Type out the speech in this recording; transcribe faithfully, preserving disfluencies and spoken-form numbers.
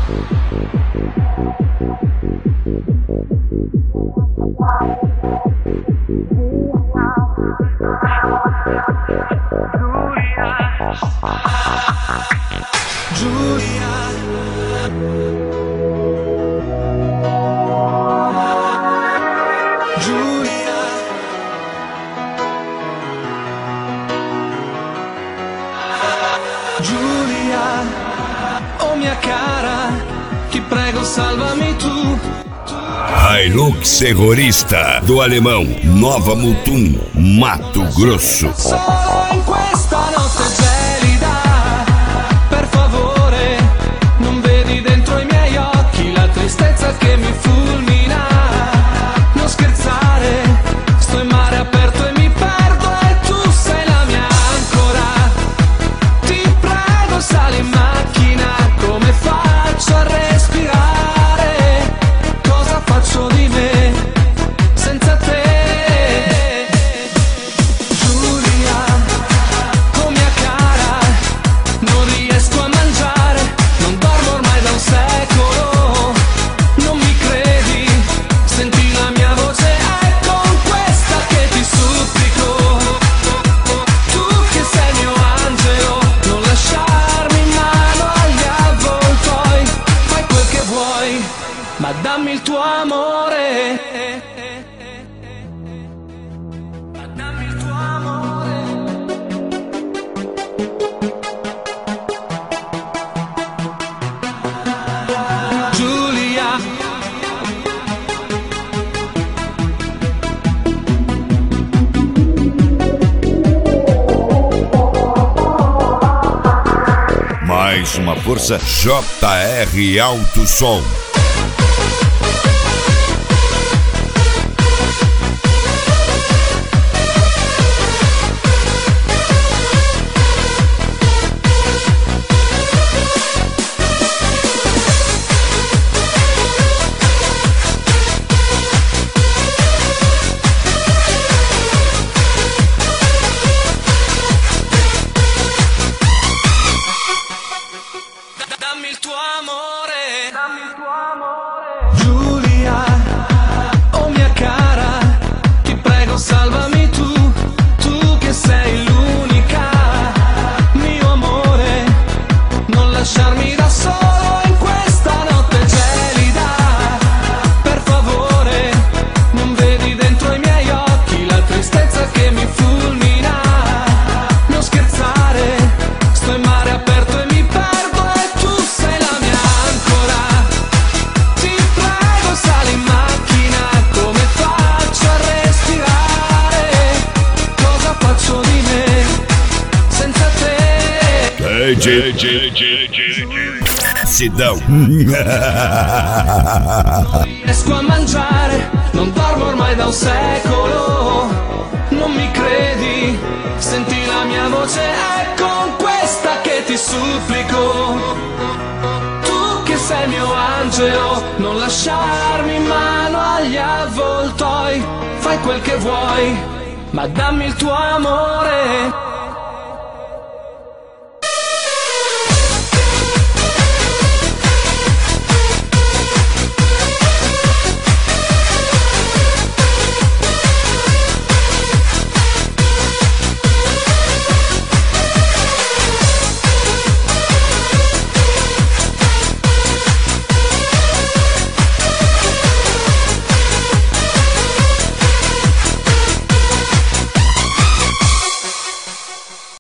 Hilux Terrorista do Alemão, Nova Mutum, Mato Grosso. Solo in questa notte gelida, per favore, non vedi dentro i miei occhi la tristezza che mi fulmina. Non scherzare, sto in mare aperto e mi perdo e tu sei la mia ancora. Ti prego, sali in macchina, come faccio a respirare? Cosa faccio di me senza te? Giulia, oh mia cara, non riesco a mangiare, non dormo ormai da un secolo. Non mi credi? Senti la mia voce, è con questa che ti supplico. Tu che sei mio angelo, non lasciarmi in mano agli avvoltoi. Fai quel che vuoi, ma dammi il tuo amore. Ma dammi il tuo amore. Giulia, Mais uma força, J R Alto Som. dammi il tuo amore. Dammi il tuo amore. Giulia, oh mia cara, ti prego salvami tu, tu che sei l'unica. Mio amore, non lasciarmi da solo in questa notte gelida. Per favore, non vedi dentro i miei occhi la tristezza che mi fulmina. Non scherzare, sto in mare aperto e mi perdo e tu sei la mia ancora. Ti prego sali in macchina, come faccio a respirare? Cosa faccio di me senza te? D J, D J, D J, Sidão. Riesco a mangiare, non dormo ormai da un secolo. Non mi credi? Senti la mia voce, è con questa che ti supplico. Tu che sei mio angelo, non lasciarmi in mano agli avvoltoi. Fai quel che vuoi, ma dammi il tuo amore.